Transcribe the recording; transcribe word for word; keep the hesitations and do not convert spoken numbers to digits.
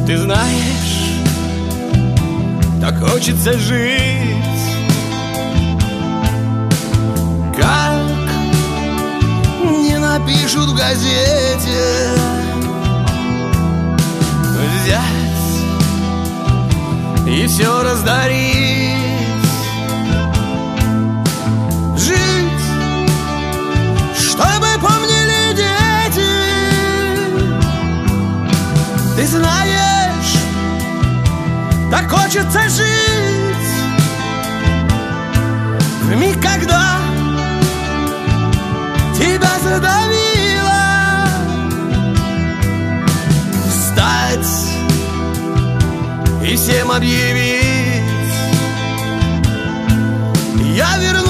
Ты знаешь, так хочется жить, как не напишут в газете. Взять и все раздарить, жить, чтобы помнили дети. Ты знаешь, так хочется жить в миг, когда тебя задавило, встать и всем объявить: я вернусь.